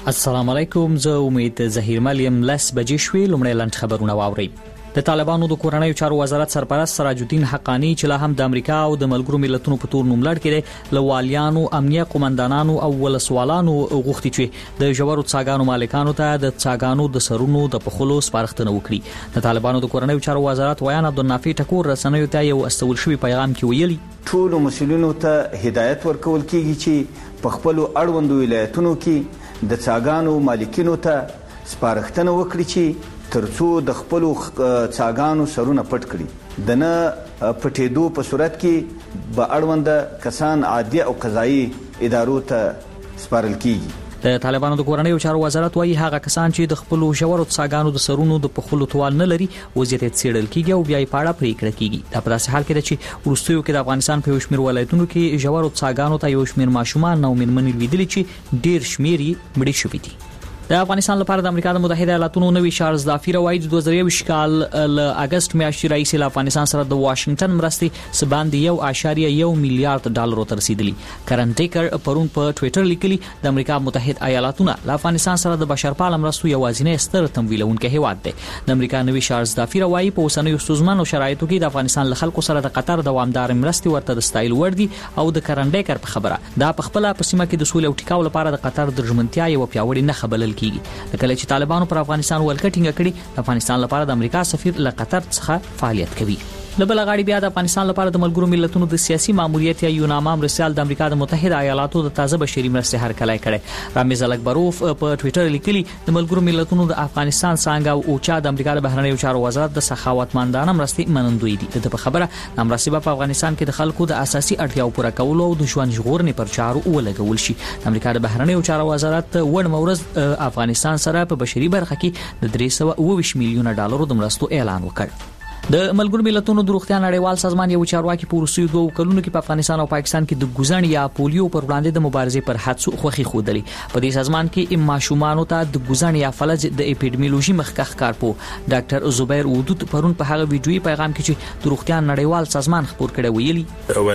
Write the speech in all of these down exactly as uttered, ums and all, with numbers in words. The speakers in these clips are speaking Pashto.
السلام علیکم، زه امید ظهیر ملیم. لس بجې شوې. لومړی لنډ خبرونه واورئ. د طالبانو د کورنیو چارو وزارت سرپرست سراج الدین حقانی چې لا هم د امریکا او د ملګرو ملتونو په تور نوملړ کې دی، له والیانو، امنیه قومندانانو او ولسوالانو غوښتي چې د ژورو څاګانو مالکانو ته د څاګانو د سرونو د پخولو سپارښتنه وکړي. د طالبانو د کورنیو چارو وزارت ویان عبدالنافع ټکور رسنیو ته یو استول شوی پیغام کې ویلي، ټول مسؤلینو ته هدایت ورکول کیږي چې په خپل اړوندو ولایتونو کې د څاګانو مالکینو ته سپارښتنه وکړي چې ترڅو د خپل څاګانو سرونه پټ کړي. د نه پټېدو په صورت کې به اړوند کسان عادي او قضایي ادارو ته سپارل کیږي. د طالبانو د کورنیو چارو وزارت وايي هغه کسان چې د خپل ژورو څاګانو د سرونو د پخولو توان نه لري وضعیت څېړل کیږي او بیا یې پاړه پریکړه کیږي. دا په داسې حال کې ده چې وروستیو کې د افغانستان په یو شمېر ولایتونو کې ژورو څاګانو ته یو شمېر ماشومان او مېرمنې لیدلي چې ډېر شمېر یې مړي شوي دي. د افغانستان لپاره د امریکا د متحده ایالاتونو نوی چارلز دافیر وايي د دوه زره یو کال ل اگست میاشتې راهیسې له افغانستان سره د واشنگټن مرستې سباندې یو اعشاریه یو میلیارډ ډالر ته رسیدلی. کرن ټیکر پرون په ټوئیټر لیکلي د امریکا متحده ایالاتونه له افغانستان سره د بشرپاله مرستو یوازینی ستر تمویلونکی هیواد دی. د امریکا نوی چارلز دافیر وايي په اوسنیو ستونزمنو شرایطو کې د افغانستان له خلکو سره د قطر دوامدار مرستې ورته د ستایل وړ دي او د کرن ټیکر په خبره دا په خپل په سیمه کې د سولې او ټیکاو لپاره د قطر د ژمنتیا یو پیاوړی نه خبرل کیږي. کله چې طالبانو پر افغانستان ولکټینګ کړي، د افغانستان لپاره د امریکا سفیر له قطر څخه فعالیت کوي. له بل غاړې بیا د افغانستان لپاره د ملګرو ملتونو د سیاسي ماموریت یا یوناما مرسال د امریکا د متحده ایالاتو د تازه بشري مرستې هرکلی کړي. رامز الکبروف په ټوئیټر لیکلي د ملګرو ملتونو د افغانستان څنګه او اوچا د امریکا د بهرنیو چارو وزارت د سخاوتمندانه مرستې منندوی دي. د په خبره د مرستې په افغانستان کې د خلکو د اساسي اړتیاو پوره کولو او د ژوند ژغورنې پر چارو ولګول شي. د امریکا د بهرنیو چارو وزارت ون مورز افغانستان سره په بشري برخه کې د درې سوه اوه ویشت میلیونه ډالرو د مرستو اعلان وکړ. د ملګرو ملتونو د روغتیا نړیوال سازمان یو چارواکي په وروستیو دوه کلونو کې په افغانستان او پاکستان کې د ګوزن یا پولیو پر وړاندې د مبارزې پر حادثو خوخي خودلې. په دې سازمان کې ماشومانو ته د ګوزن یا فلج د اپیډمیولوژي مخکخ کارپو ډاکټر زبیر ودود پرون په هغه ویډیوي پیغام کې چې د روغتیا نړیوال سازمان خبر کړی ویلي،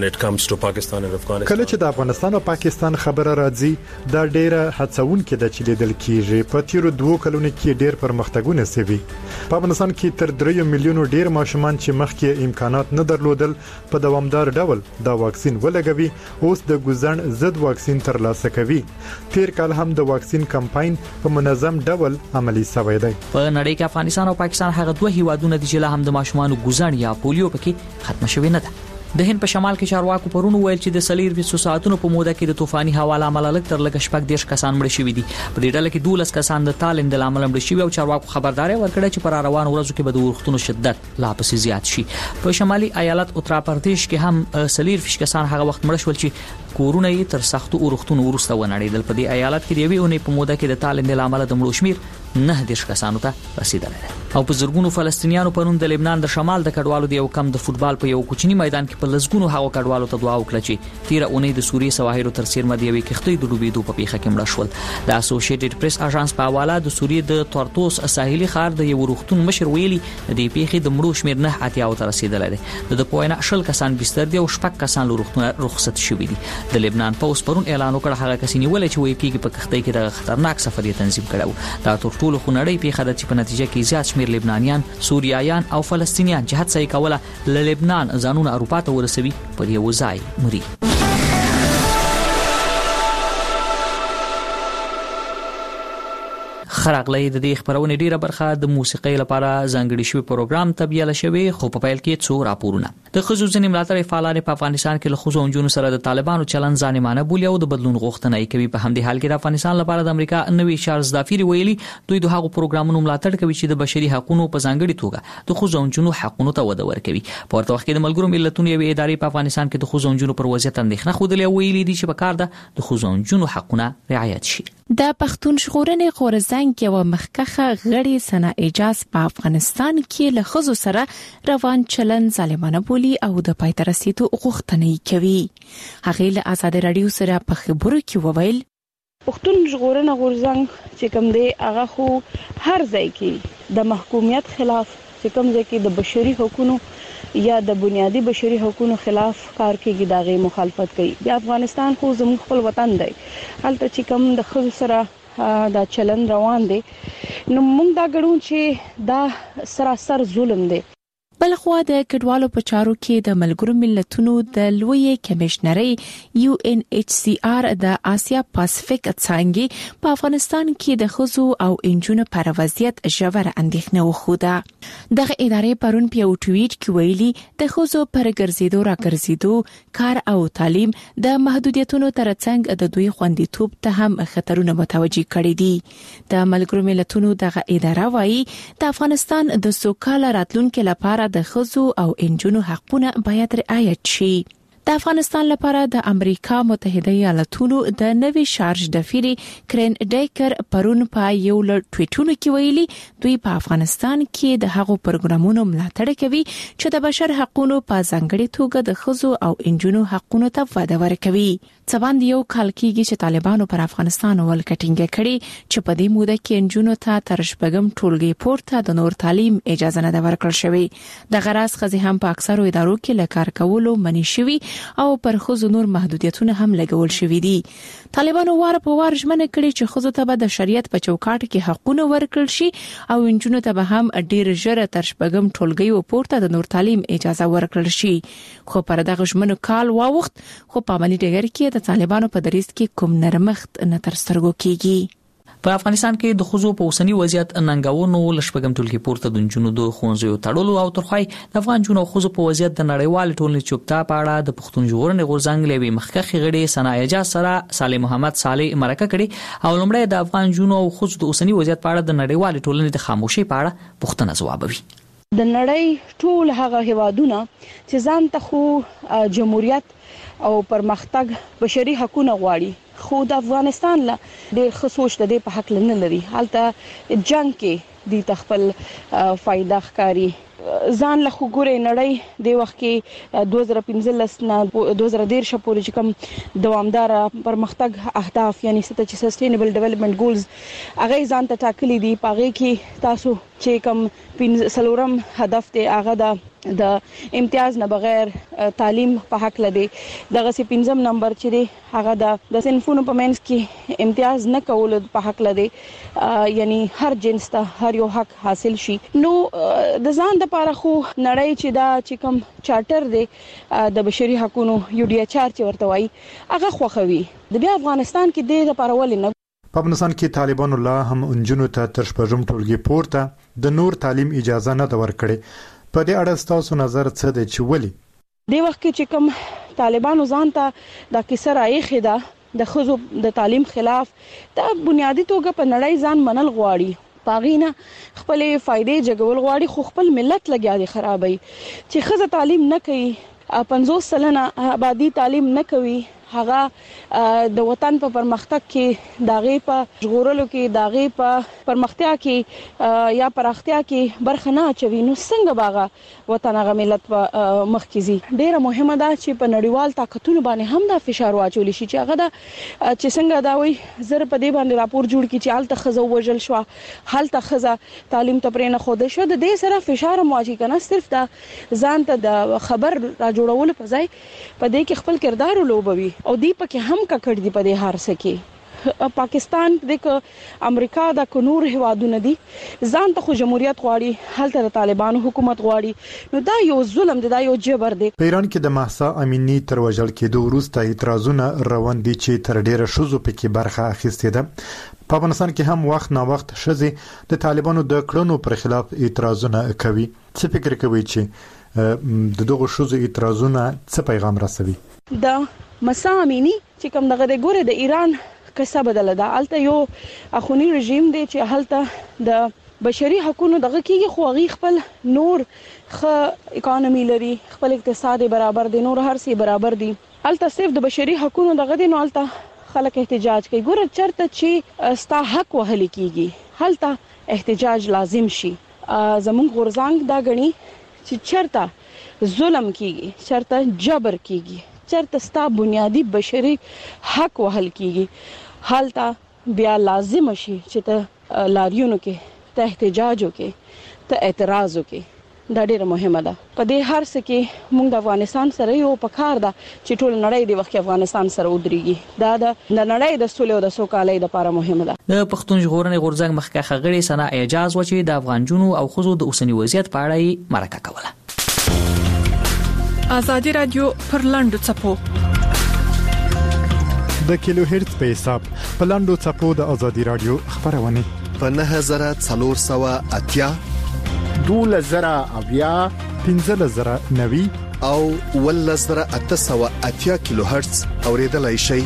کله چې د افغانستان او پاکستان خبره راځي دا ډیره هڅون کې د چې لیدل کیږي. په تیرو دوه کلونو کې ډیر پرمختګونه سوي. په افغانستان کې تر درې میلیونو ډیر ماشومان چې مخکې امکانات نه درلودل په دوامدار ډول دا واکسین ولګوي، اوس د ګوزن ضد واکسین ترلاسه کوي. تیر کال هم د واکسین کمپاین په منظم ډول عملی شوی دی. په نړۍ کې افغانستان او پاکستان هغه دوه هیوادونه دي چې له هم د ماشومانو ګوزن یا پولیو پکې ختم شوی نه ده. د هند په شمال کې چارواکو پرون ویل چې د سلیر ویسو ساعتونو په موده کې د طوفاني هوا لامل لږ تر لږ شپږ دیرش کسان مړ شوي دي. په دې ډله کې دولس کسان د تالند لامل مړ شوي او چارواکو خبرداري ورکړه چې پر روان ورځو کې به د اورښتونو شدت لا پسې زیات شي. په شمالي ایالت اتر پردیش کې هم سلیر فیش کسان هغه وخت مړ شول چې کورونه یې تر سختو اورښتونو وروسته ونړېدل. په دې ایالت کې د یوې اونۍ په موده کې د تالند لامل د مړو شمیر نه دیرش کسانو ته رسیدلی دی. او په زرګونو فلسطینیانو پرون د لبنان د شمال د کډوالو د یو کم د فوتبال په یو کوچني میدان کې په لزګونو هغو کډوالو ته دعا وکړه چې تیره اونۍ د سوریې سواحلو تر څیرمه د یوې کښتۍ د ډوبېدو په پیښه کې مړه شول. د اسوسییټډ پریس اژانس په حواله د سوریې د تورتوس ساحلي ښار د یو روغتون مشر ویلي د دې پیښې د مړو شمیر نه اتیا ته رسیدلی دی. د پوینه شل کسان بستر دي او شپږ کسان له روغتونه رخصت شوي دي. د لبنان پوس پرون اعلان وکړ هغه کس نیولې چې وایي کېږي په کښتۍ کې د خطرناک سفر یې تنظیم کړو. دا تر ټولو خونړۍ پیښه ده چې په نتیجه کې زیات شمیر لبنانیان، سوریایان او فلسطینیان چې هڅه یې کوله له لبنان ځانونه اروپا ته ورسوي پر یو ځای مري. خراغلی د دې خبرونې ډیره برخه د موسیقۍ لپاره ځانګړي شوی پروګرام تبیله شوی، خو په پیل کې څو راپورونه. د ښځو ځینې ملاتړي فعالان په افغانستان کې له ښځو او نجونو سره د طالبانو چلند ځانمانه بولي او د بدلون غوښتنه یې کوي. په همدې حال کې د افغانستان لپاره د امریکا نوی چارلز دافیر ویلي دوی د هغو پروګرامونو ملاتړ کوي چې د بشري حقوقو په ځانګړي توګه د ښځو او نجونو حقوقو ته وده ورکوي. په ورته وخت کې د ملګرو ملتونو یوې ادارې په افغانستان کې د ښځو او نجونو پر وضعیت اندېښنه ښودلې او ویلي دي چې په کار ده د ښځو او نجونو حقونه رعایت شي. د پښتون ژغورنې غورځنګ یو مخکخه غړي ثنا اجاز په افغانستان کې له ښځو سره روان چلند ظالمانه بولي او د پای ته رسیدو غوښتنه کوي. هغه له آزاد رادیو سره په خبرو کې وویل پښتون ژغورنې غورځنګ چې کوم دی هغه خو هر ځای کې د محکومیت خلاف چې کوم ځای کې د بشري حقوقو یا د بنیادی بشري حقوقو خلاف کار کوي دغه مخالفت کوي. د افغانستان خو زموږ خپل وطن دی، هلته چې کوم د خلکو سره دا چلن روان دی نو موږ دا ګڼو چې دا سراسر ظلم دی. بلخوا د کډوالو په چارو کې د ملګرو ملتونو د لوی کمشنري یو ان ایچ سی آر د آسیا پاسفیک څنګه په افغانستان کې د خزو او انجونو پر وضعیت ژوره اندېښنه وخوده. دغه ادارې پرون په یو ټویټ کې ویلي د خزو پر ګرځېدو را ګرځېدو کار او تعلیم د محدودیتونو ترڅنګ د دوی خوندیتوب ته هم خطرونه متوجي کړي دي. د ملګرو ملتونو دغه اداره وايي د افغانستان د سوکاله راتلونکو لپاره د خزو او انجونو حقونه باید رعایت شي. د افغانستان لپاره د امریکا متحده ایالاتونو د نوي شارج ډفيري کرن ډیکر پرون په یو لړ ټویټونو کې ویلي دوی په افغانستان کې د هغو پروګرامونو ملاتړ کوي چې د بشر حقوقو په ځانګړي توګه د خزو او انجونو حقوقو ته وده ورکوي. څباند یو کال کېږي چې طالبانو پر افغانستان ولکټینګ کړي چې په دې موده کې انجونو ته تر شپږم ټولګي پورته د نور تعلیم اجازه نه ورکړل شوې. د غراس خزي هم په اکثرو ادارو کې لکار کولو منی شوی او پر خزو نور محدودیتونه هم لګول شوې دي. طالبانو وار په وار ژمنه کړې چې خزو ته به د شریعت په چوکاټ کې حقونه ورکړل شي او انجونو ته به هم ډیر ژر تر شپږم ټولګي او پورته د نور تعلیم اجازه ورکړل شي. خو پر دغه ژمنو کال واوخت خو په عملي ډګر کې د طالبانو په دریځ کې کوم نرمښت نه تر سترګو کېږي. په افغانستان کې د خزو په اوسنی وضعیت ننګونو لشپګم ټولګي پورته د جنونو د خونځو تړلو او ترخای د افغان جنونو خزو په وضعیت د نړیوال ټولنې چوپتا پاړه د پښتون ژغورنې غورځنګ لوي مخکخي غړي صنایع سره صالح محمد صالح مرکه کړي او لومړی د افغان جنونو خزو د اوسنی وضعیت پاړه د نړیوال ټولنې د خاموشي پاړه پښتنه جوابوي. د نړۍ ټول هغه هیوادونه چې ځان ته خو جمهوریت او پرمختګ بشري حقوقونه غواړي خو د افغانستان لا ډېر خصوص د دې په حق نه لري. حالته جنگ کې د تخپل فائدہ ښکاری ځان له خګورې نړۍ د وخت کې دوه زره پنځلس نه دوه زره دېرش پورې چې کوم دوامدار پرمختګ اهداف یعنی ست چې سستینبل ډیولپمنٹ ګولز هغه ځان ته ټاکلي دي. پاره کې تاسو چې کوم پنځلورم هدف ته هغه د د امتیاز نه بغیر تعلیم په حق لدی دغه سي پنځم نمبر چې دی هغه د د صنفونو په منځ کې امتیاز نه کول په حق لدی یعنی هر جنس ته هر یو حق حاصل شي. نو د ځان د لپاره خو نړۍ چې دا چې کوم چارټر دی د بشري حقوقو یو ډي ایچ آر چې ورته وایي هغه خوخوي. د بیا افغانستان کې د لپاره ولې نه په افغانستان کې طالبان الله هم انجونو ته تر شپږم ټولګي پورته د نور تعلیم اجازه نه ورکړي. په دې اړه تاسو نظر څه دی چې ولې د وخت کې چې کوم طالبانو ځان ته د کیسه رايخه ده د خزو د تعلیم خلاف د بنیادی توګه په نړۍ ځان منل غواړي پاغینه خپل فائدې جګول غواړي خو خپل ملت لګیا دي خرابوي. چې خزه تعلیم نه کوي پنځوس سلنه آبادی تعلیم نه کوي هغه د وطن په پرمختګ کې داغه په ژغورلو کې داغه په پرمختیا کې یا پراختیا کې برخه نه اچوي نو څنګه باغه وطن هغه ملت په مخ کې زی. ډیره مهمه ده چې په نړیوال طاقتونو باندې هم دا فشار واچول شي چې هغه دا چې څنګه دا وي زر په دې باندې راپور جوړ کی چې حالت خزو وجل شو حالت خزه تعلیم ته پرې نه خوده شو د دې سره فشار مواجه کنه صرف دا ځان ته د خبر را جوړول په ځای په دې کې خپل کردار لوبوي او دی پکې هم ککړ دی په دې هار سکه. پاکستان د امریکا د کنور هوادونه دي ځان ته خو جمهوریت غواړي هلته د طالبانو حکومت غواړي نو دا یو ظلم دی دا یو جبر دی. په ایران کې د مهسا امینی تر وژل کېدو وروسته اعتراضونه روان دي چې تر ډیره شوزو پکې برخه اخیستې ده. په افغانستان کې هم وخت نا وخت شزي د طالبانو د کړنو پر خلاف اعتراضونه کوي. څه فکر کوي چې د دغه شوزو اعتراضونه څه پیغام رسوي؟ د مهسا امینی چې کوم دغه د ګوره د ایران کیسه بدله ده. الته یو اخونی رژیم دی چې هلته د بشري حقوقو دغه کېږي خو غي خپل نور خ اکانومي لري خپل اقتصاد برابر دي نور هر څه برابر دي. الته صرف د بشري حقوقو دغه دي نو الته خلک احتجاج کوي. ګوره چرته چې ستا حق وهل کېږي هلته احتجاج لازم شي. زمون غورځنګ دا غني چې چرته ظلم کېږي چرته جبر کېږي چرته ستا بنیادی بشري حق وهل کیږي حالته بیا لازم شي چې ته لاریونو کې ته احتجاج وکې ته اعتراض وکې دا ډیره مهمه ده. په دې هر څه کې موږ د افغانستان سره یو پکار ده چې ټول نړۍ د وخت افغانستان سره ودرېږي. دا د نړۍ د سولې او د سوکالۍ لپاره مهمه ده. د پښتون ژغورنې غورځنګ مخکښه غړي ثنا اعجاز و چې د افغان جنو او خزو د اوسنی وضعیت په اړه مرکه کوله. ازادي رادیو پر لاندو چپو د کیلو هرتز په حساب په لاندو چپو د ازادي رادیو خبرونه په نه هزار څلور سوه اتیا دوله زره اویا پنځه زره نوي او ول زره اته سوه اتیا کیلو هرتز اوریدلای شي.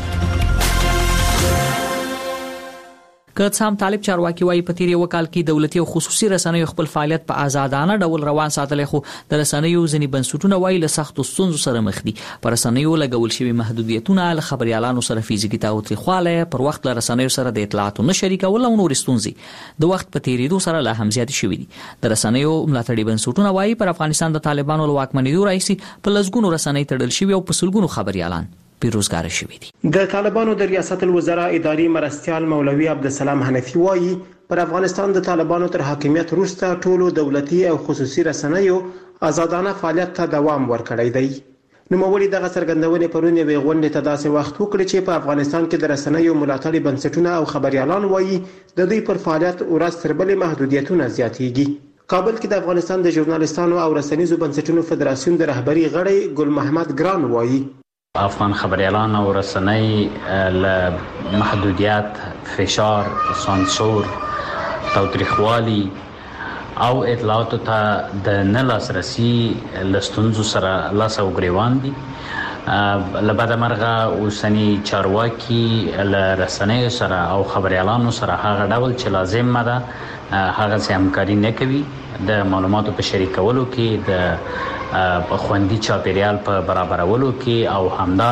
که څام طالب چارواکي وايي په تیر یو کال کې دولتي او خصوصي رسنیو خپل فعالیت په آزادانه ډول روان ساتل، خو د رسنیو ځینې بنسټونه وايي له سختو ستونزو سره مخ دي. پر رسنیو لګول شوی محدودیتونه له خبريالانو سره فزیکي تاوتریخواله، پر وخت له رسنیو سره د اطلاعاتو نشری کول او نور ستونزې د وخت په تیریدو سره لا هم زیات شوې دي. د رسنیو ملاتړي بنسټونه وايي پر افغانستان د طالبانو له واکمنۍ راځي په لږونو رسنۍ تړل شوی او په سلګونو خبريالان بیروزګار شوي دي. د طالبانو د ریاست الوزرا اداري مرستيال مولوي عبدالسلام حنفي وايي پر افغانستان د طالبانو تر حاکمیت وروسته ټولو دولتي او خصوصي رسنیو آزادانه فعالیت ته دوام ورکړی دی. نوموړي دغه څرګندونې پرون یوې غونډې ته داسې وخت وکړ چې په افغانستان کې د رسنیو ملاتړي بنسټونه او خبريالان وايي د دوی پر فعالیت ورځ تر بلې محدودیتونه زیاتېږي. کابل کې د افغانستان د ژورنالستانو او رسنیزو بنسټونو فدراسیون د رهبری غړی ګل محمد ګران وايي افغان خبريالان او رسنۍ له محدودیت، فشار، سانسور، تاوتریخوالي او اطلاعاتو ته د نه لاسرسي لستونزو سره لاس او ګریوان دي. لبعد مرغه اوسنی چارواکي له رسنیو سره او خبريالانو سره هغه ډول چې لازم ده هغه سم همکاري نه کوي. د معلوماتو په شریکولو کې د په خوندي چاپیریال په برابرولو کې او همدا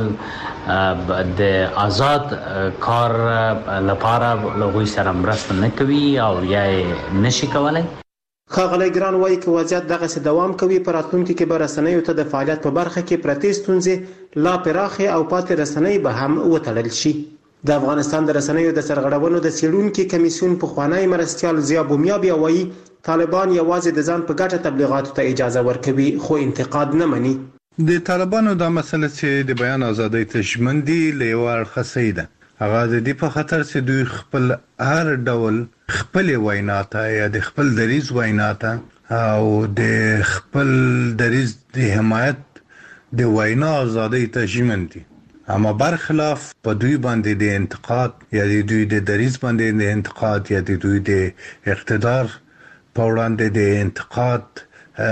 ډول د آزاد کار لپاره لغوي سره مرسته نه کوي او یا نشي کولای. ښاغلی ګران وايي که وضعیت دغسې دوام کوي په راتلونکي کې به رسنیو ته د فعالیت په برخه کې پرتې ستونزې لا پراخې او پاتې رسنۍ به هم وتړل شي. د افغانستان د رسنیو د سرغړونو د څېړونکي کمیسیون پخوانی مرستیال ضیا بومیا بیا وايي طالبان یوازې د ځان په ګټه تبلیغاتو ته اجازه ورکوي خو انتقاد نه مني. د طالبانو د مسله چې د بیان ازادۍ ته ژمن دي له یو اړخه صحیح ده. هغه د دې په خاطر چې دوی خپل هر ډول خپل وینا ته یا د خپل دریز وینا ته او د خپل دریز د حمایت د وینا ازادۍ ته ژمن دي. اما برخلاف په دوی باندې د انتقاد یا د دوی د دریز باندې د انتقاد یا د دوی د اقتدار په وړاندې د انتقاد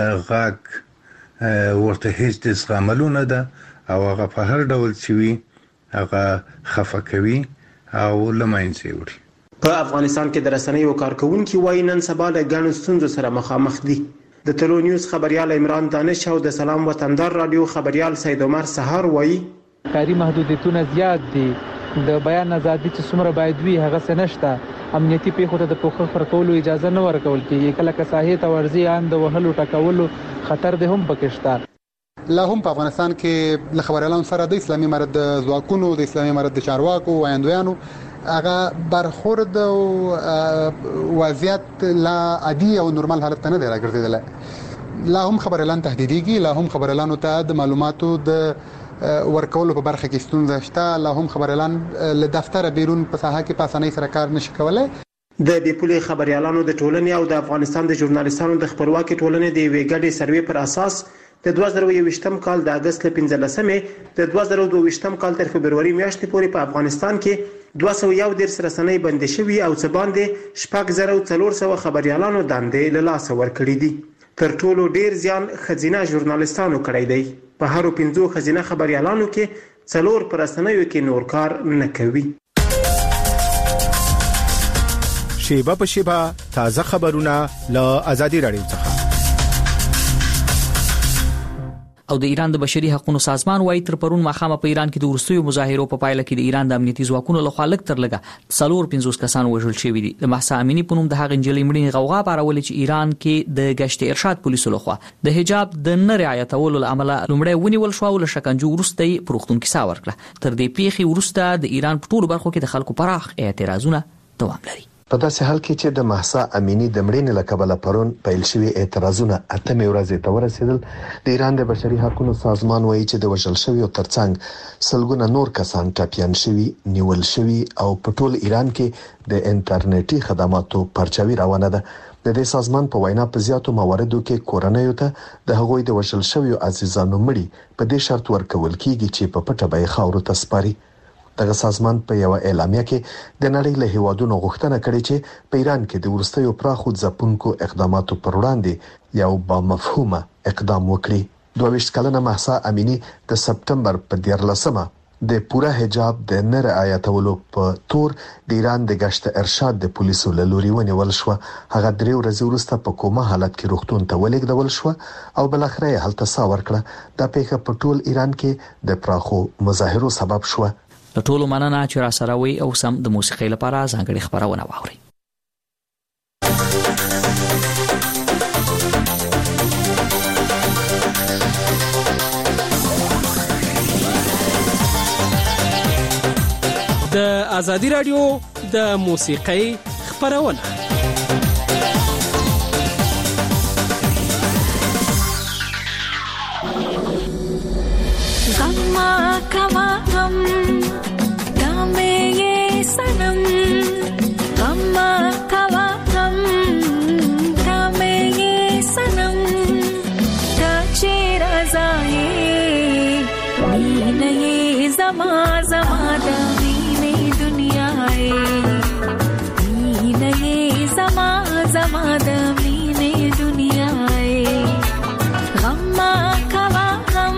غږ ورته هیڅ د زغملو نه ده او هغه په هر ډول چې وي هغه خفه کوي او له منځه وړي. په افغانستان کې د رسنیو کارکونکي وايي نن سبا له ګڼو ستونزو سره مخامخ دي. د تلو نیوز خبريال عمران دانش او د سلام وطندار رادیو خبريال سید عمر سهار وايي کاری محدودیتونه زیات دي. د بیان ازادي چې څومره باید وي هغه څه نشته. امنیتي پیښو ته د پوښښ خپرولو اجازه نه ورکول کیږي. کله که ساحې ته ورځي ان د وهلو ټکولو خطر ده هم پکې شته. لا هم په افغانستان کې له خبريالانو سره د اسلامي امارت د ځواکونو د اسلامي امارت د چارواکو وایندویانو هغه برخورد او وضعیت لا عادي او نورمال حالت ته نه دی راګرځیدلی. لا هم خبريالان تهدیديږي، لا هم خبريالانو ته د معلوماتو د ورکولو په برخه کې ستونزه شته. لا هم خبريالان له دفتر بیرون په ساحه کې په اسانۍ سره کار نشي کولای. د بیپولي خبريالانو د ټولنې او د افغانستان د ژورنالستانو د خبرواکي ټولنې د یوې ګډې سروې پر اساس د دوه زره یوویشتم کال د اگست له پنځلسمې د دوه زره دوهویشتم کال تر فبروري میاشتې پورې په افغانستان کې دوه سوه یو دېرش رسنۍ بندې شوي او څه باندې شپږ زره څلور سوه خبريالانو دندې له لاسه ورکړي دي. تر ټولو ډیر زیان ښځینه ژورنالستانو کړی دی. په هرو پنځو ښځینه خبريالانو کې څلور پر رسنیو کې نور کار نه کوي. شیبه په شیبه تازه خبرونه له آزادي رادیو څخه. او د ایران د بشري حقوقو سازمان وايي تر پرون مخامه په ایران کې د ورستیو مظاهرو په پایله کې د ایران د امنیتي ځواکونو له خوا لږ تر لږه څلور پنځوس کسان وژل شوي دي. د محسا امینی په نوم د هغې نجلۍ مړینې غوغا پارولې چې ایران کې د گشت ارشاد پولیسو له خوا د حجاب د نه رعایتولو له امله لومړی ونیول شو او له شکنجو وروسته یې په روغتون کې ساه ورکړه. تر دې پیښې وروسته د ایران په ټولو برخو کې د خلکو پراخ اعتراضونه دوام لري. په داسې حال کې چې د مهسا امینی د مړینې له کبله پرون پیل شوی اعتراضونه اتمې ورځې ته ورسېدل. د ایران د بشري حقوقو سازمان وایي چې د وژل شویو ترڅنګ سلګونه نور کسان ټپيان شوي، نیول شوي او په ټول ایران کې د انټرنیټي خدماتو پرچاوي روانه ده. د دې سازمان په وینا په زیاتو مواردو کې کورنیو ته د هغوی د وژل شویو عزیزانو مړي په دې شرط ورکول کیږي چې په پټه به خاورو ته سپاري. دغه سازمان په یو اعلامیه کې د نړۍ له هیوادونو غوښتنه کړې چې په ایران کې د ورستیو پراخو ځپونکو اقداماتو پر وړاندې یو با مفهومه اقدام وکړي. دوه ویشت کلنه مهسا امینی د سپټمبر په دیارلسمه د پوره حجاب د نه رعایتولو په تور د ایران د گشت ارشاد د پولیسو له لوري ونیول شو. هغه درې ورځې وروسته په کومه حالت کې روغتون ته ولېږدول شو او بل اخر یې هلته سا ورکړه. دا پیښه په ټول ایران کې د پراخو مظاهرو سبب شو. د ټولو مننه چې را سره وي او سم د موسیقۍ لپاره ځانګړي خبرونه واوري. د ازادي رادیو د موسیقۍ خبرونه غما کوا غم دامه یہ سنم غما کوا غم دامه یہ سنم تاچے رضائے مین یہ زما زما دامین دنیا ہے مین یہ زما زما دامین دنیا ہے غما کوا غم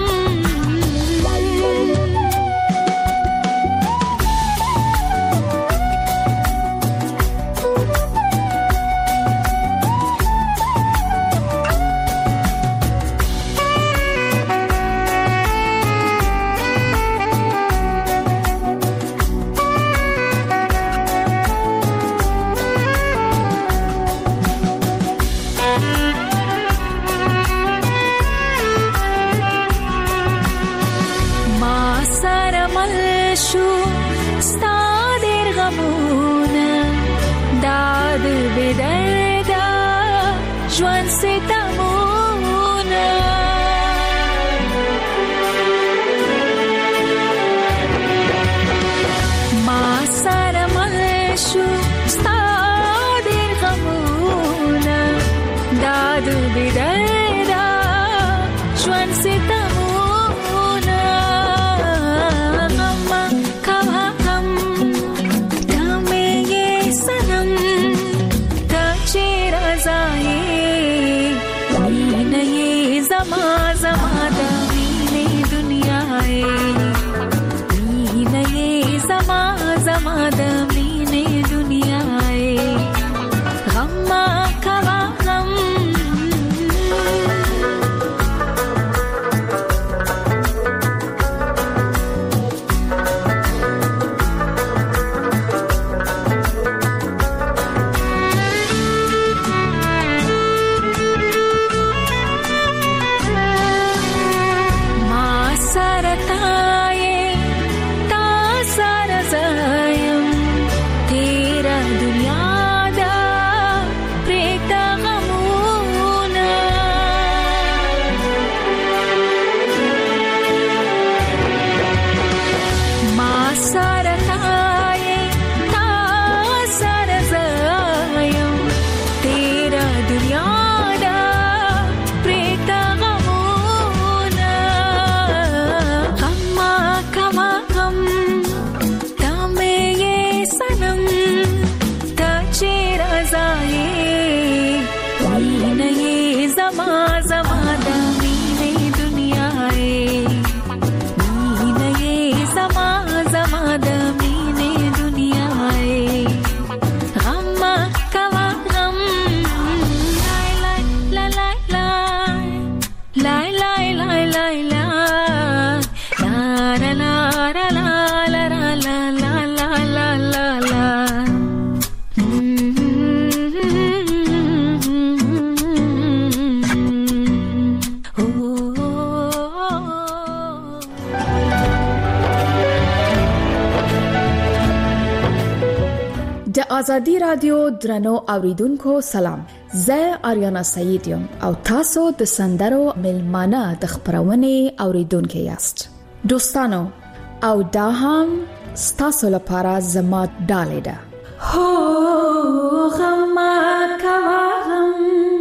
ازادي رادیو درنو اوریدونکو سلام. زه آریانا سعید یم او تاسو د سندرو ملمانه د خبرونه اوریدونکو یاست. دوستانو او دا هم ستاسو لپاره زما ډالې ده. هو غما کوام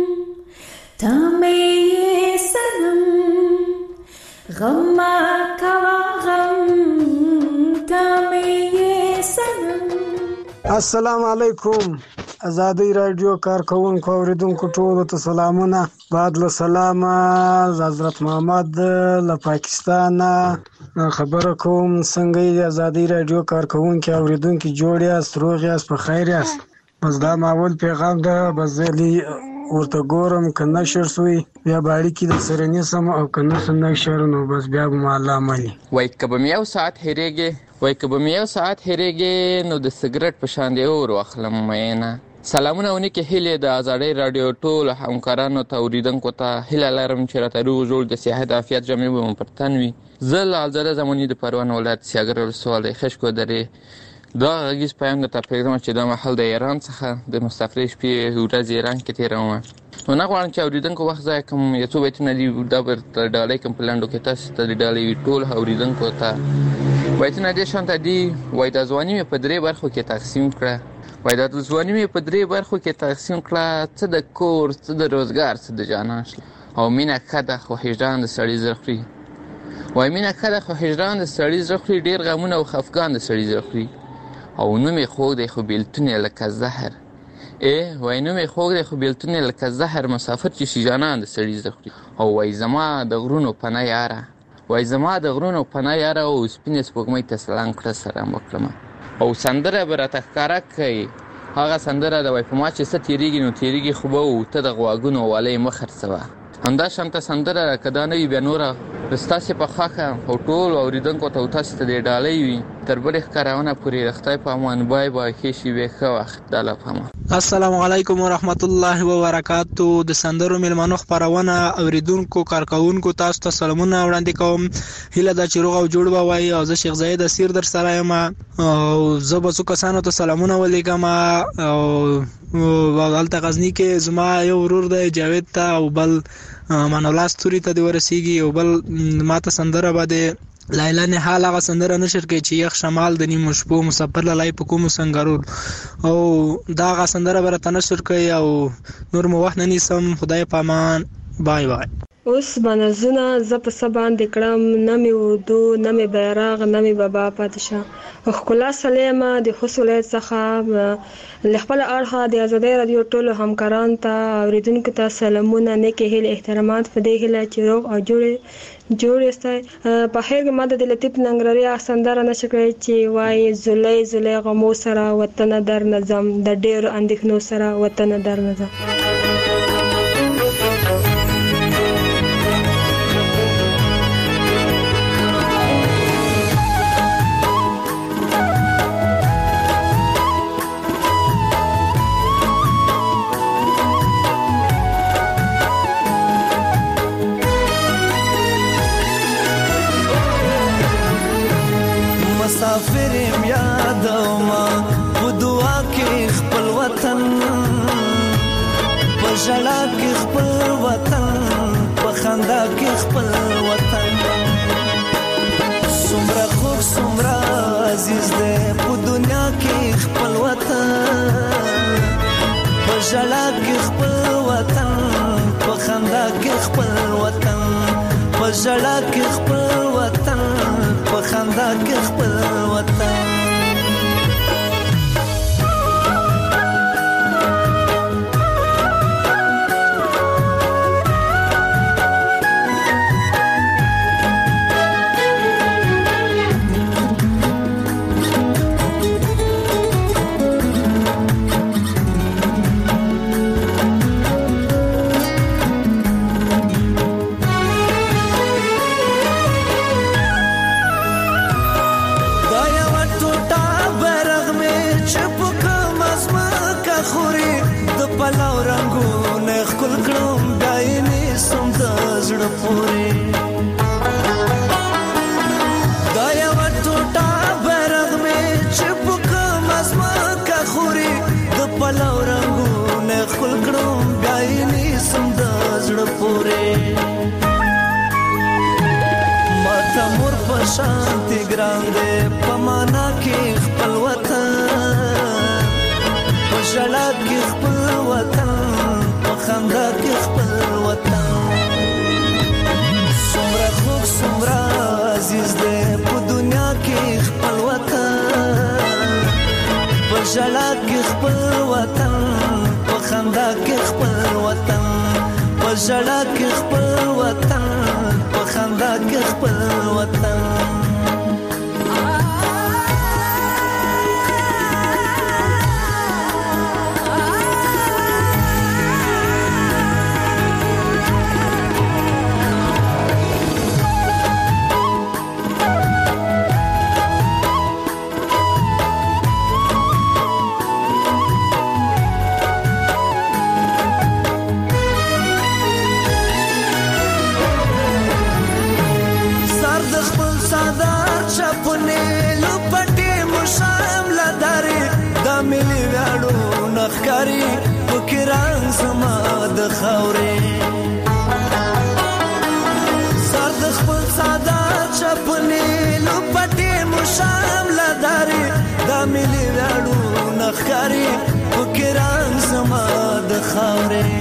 تمه سنم غما کوام تمه سنم. السلام علیکم. ازادي رادیو کارکونکو اوریدونکو ټول ته سلامونه. بعد له سلام حضرت محمد له پاکستان خبر کوم. څنګه ازادي رادیو کارکونکو اوریدونکو جوړ یاست، روغ یاست، په خیر یاست؟ بس دا ماول پیغام ده. بزلی ورته ګورم کنه شر سوی بیا باندې کې د سرنی سم او کنه سم شر نو بس بیا به الله مالي وای کبه یو ساعت هریږي وای کبه یو ساعت هریږي نو د سیګریټ په شان دی اور واخلم مینه. سلامونه ونی کې هله د ازادي رادیو ټول همکارانو ته اوریدونکو ته هله لرم چې راته روغ جوړ د صحت عافیت جمعي و پرتنوي. زل ازاده زمونی د پروان ولایت سیاګر سوال خشکو درې دا غږیز پیغام د تپریدم چې د محل د ایران څخه د مستفری شپې ورځ ایران کې تیروم. نو نه غواړم چې اوریدونکو وخت ځای کوم یو څه بیتونه دی دا ورته ډالۍ کوم پلاندو کې تاسو ته ډالۍ ټول اوریدونکو ته بیتونه دي شانته دی. وای د ځواني په درې برخو کې تقسیم کړه. وای د ځواني په درې برخو کې تقسیم کړه، څه د کور، څه د روزګار، څه د جانان او مینه کده خو هجران د سړی زخري. وای مینه کده خو هجران د سړی زخري، ډیر غمونه او خفقان د سړی زخري. او نو می خوږ دی خو بیلتونه لکه زهر. ای وای نو می خوږ دی خو بیلتونه لکه زهر، مسافر چې شي جانان د سړی زخري. او وای زما د غرونو پناه یاره، وای زما د غرونو پناه یاره او سپینې سپوږمۍ ته سلام کړه سلام وکړم. او سندره به راته ښکاره کوي هغه سندره د وای په ما چې څه تېرېږي نو تېرېږي خو به و ته د غواګونو والی مه خرڅوه. همدا شانته سندره که دا نه وي بیا نوره ستاسې په خوښه او ټول اوریدونکو ته او تاسې ته دې ډالۍ وي. تر بلې ښکارونه پورې د خدای په امان. بای بای، ښې شېبې، ښه وخت. د الله په امان. السلام علیکم ورحمت الله وبرکاتو. د سندرو ملمنو خبرونه اوریدونکو کارکونکو تاسو ته سلامونه وړاندې کوم. هیله ده چې روغ او جوړ به وای. او زه شیخ زاید اسیر در سره یم او زه به څو کسانو ته سلامونه ولیکم. او دلته غزنی کې زما یو ورور دی جاوید ته، او بل من الله ستوري ته دی ورسیږي، او بل ماته سندره باندې لایلا نه حال هغه سندره نشر کوي چې یخ شمال د نیمو شپو مسافر لای په کوم سنگرول، او دا هغه سندره برته نشر کوي. او نور مو وخت نه نیسم. خدای پامان. بای بای. اوس بنزونه ز په سبان د کړم نه می وردو نه می بیرغ نه می بابا پادشاه. خلا سلامه د خصوصیت څخه لخپل اړه د ازادي رادیو ټول همکاران ته اوریدونکو ته سلامونه، نیکه هیله، احترامات. په دې هیله چې روغ او جوړ جوړ استای. په هغه ماده د لطیف ننګرهاري سندره نشکري چې وای زولای زولای غمو سره وطن در نظم د ډېر اندېښنو سره وطن در نظم. مسافرم یادوما په دعا کې خپل وطن، په ژړا کې خپل وطن، په خندا کې خپل وطن. څومره خوږ څومره عزیز دی په دنیا کې خپل وطن، په ژړا کې خپل وطن، په خندا کې خپل وطن، په ژړا کې خپل وطن، په خندا کې خپل وطن. دا یو ټوټه برغ می چې په کوم ازما کا خوري شانتي ګران دې پمانا کې خپل وطن په ژړا کې خپل وطن په خندا کې خپل وطن څومره خوږ څومره عزیز دې په دنیا کې خپل وطن په ژړا کې خپل وطن په خندا کې خپل وطن په ژړا کې خپل وطن په خندا کې خپل وطن نخکاری پکران زما د خاورې سر د خپل سادار چپنې لو پټې مشام لداري د ملي وړو نخکاری پکران زما د خاورې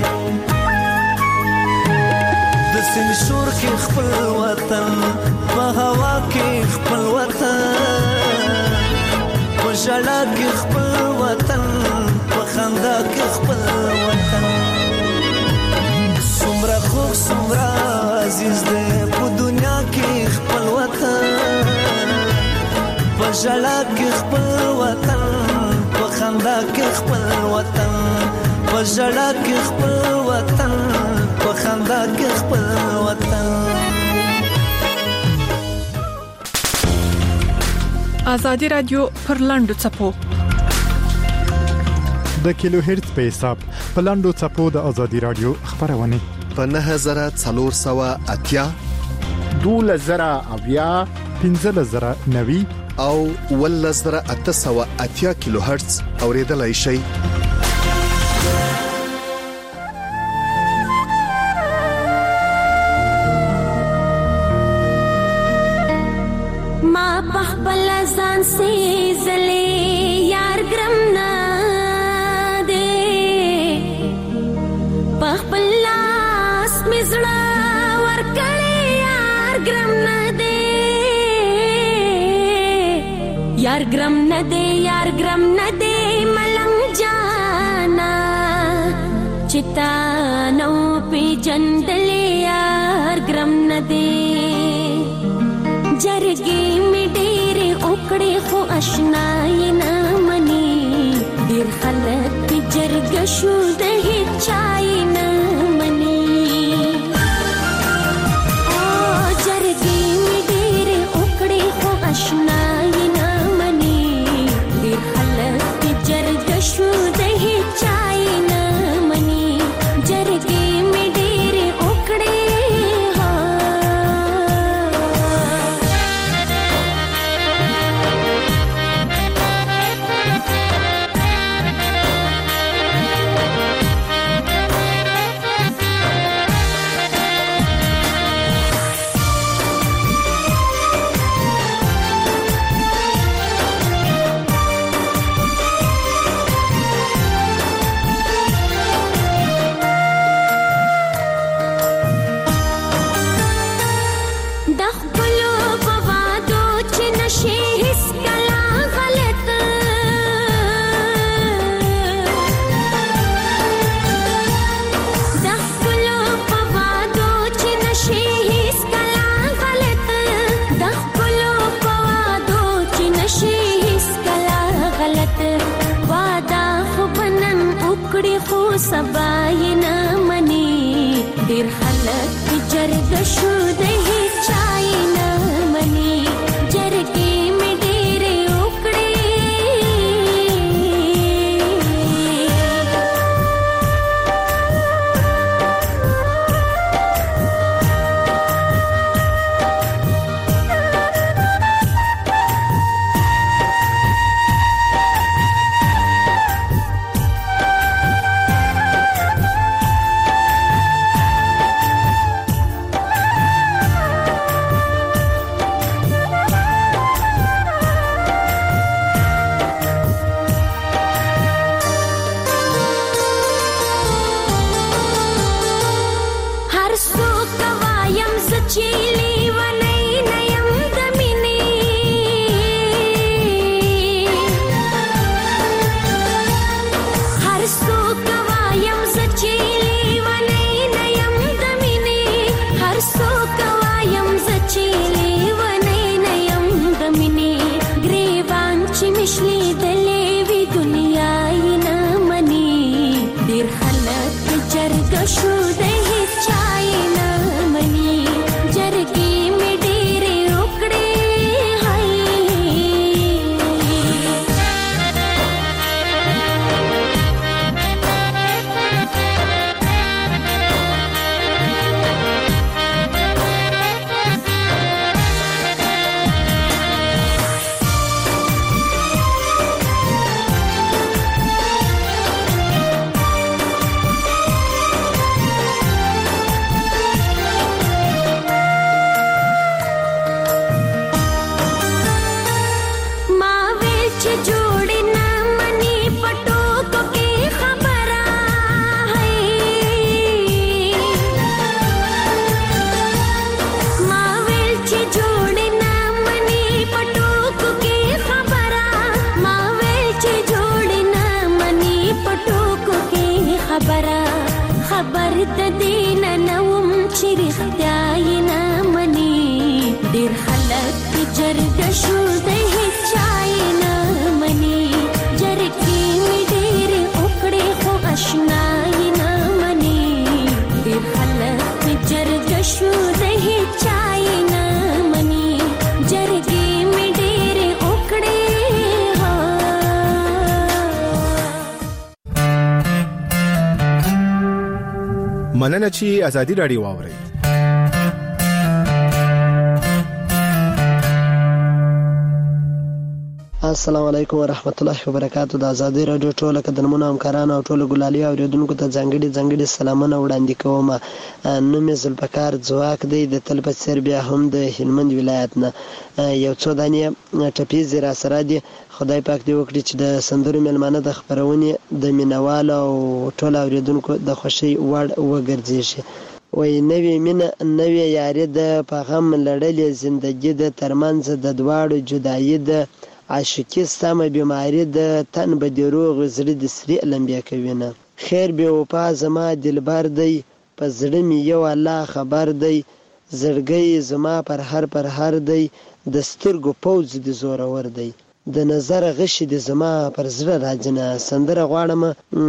د سین شور کې خپل وطن په هوا کې خپل وطن په ژړا کې خپل وطن خندا کې خپل وطن څومره خوږ څومره عزیز دې په دنیا کې خپل وطن په ژړا کې خپل وطن په خندا کې خپل وطن په ژړا کې خپل وطن په خندا کې خپل وطن آزادي رادیو پر لاندو چپو د کیلو هرتز په حساب په لاندو چپو د آزادي رادیو خبرونه په نه هزار څلور سوه اتیا دوله زره اویا پنځه زره نوي او ول زره اته سوه اتیا کیلو هرتز اوریدلای شي ما بخبل ځان سي زلي یار ګرمنا پخپلاس مزړه ورکړې یار ګرم نه دې یار ګرم نه دې یار ګرم نه دې ملنګ جانا چتا نو پی جندلې یار ګرم نه دې جرګې می ډېرې اوکړې خو آشنای نه مني ډېر خلک جرګ شو د هچای نه مني او جرګې می ډېرې اوکړې خو آشنای نه مني ډېر خلک جرګ شو د هچای نه مني جرګې می ډېرې اوکړې سبای نه مني ډېر خلک جرګ شو د هچای نه مني جرګې می ډېرې وکړې زچيلي وني نيم دمني هر څوک وایم زچيلي وني نيم دمني هر څوک وایم زچيلي وني نيم دمني ګریوان چې مشلي دلې وی دنیا یې نه مني ډېر خلک جرګه شو د هیڅ چا یې نه مني جرګې مې ډېرې وکړې هاي ما ویل چې جوړې نه مني پټوکو کې خبره هی ما ویل چې جوړې نه مني پټوکو کې خبره ما ویل چې جوړې نه مني پټوکو کې خبره خبر د دین نه وم چې رښتیا یې نه مني ډېر خلک جرګه شو د هیڅ چا یې نه مني جرګې مې ډېرې وکړې خو اشنا یې نه مني ډېر خلک جرګه شو د هیڅ چا یې نه مني جرګې مې ډېرې وکړې مننه چې ازادي رادیو واوري. السلام علیکم ورحمت الله وبرکاتہ. د ازادي رادیو ټول قدرمنو همکارانو او ټول ګلالي اوریدونکو ته ځانګړي ځانګړي سلامونه وړاندې کوم. نوم یې ذوالفقار ځواک دی د تل په څیر بیا هم د هلمند ولایت نه. یو څو دانې ټپیز را سره دي. خدای پاک دې وکړي چې د سندرو میلمانه د خبرونې د مینوالو او ټول اوریدونکو د خوشي وړ وګرځي شي. وای نوې مینه نوې یاري د په غم لړلې زندګي د ترمنځ د دواړو جدایي د عاشقي ستمه بیماری د تن به دی روغ زړه د سری لمبیا کوي نه. خیر به وفا زما دلبر دی په زړه می یو الله خبر دی زړګي زما پر هر پر هر دی د سترګو پوز د زوره ور دی د نظر غشي د زما پر زړه راځنه. سندره غواړم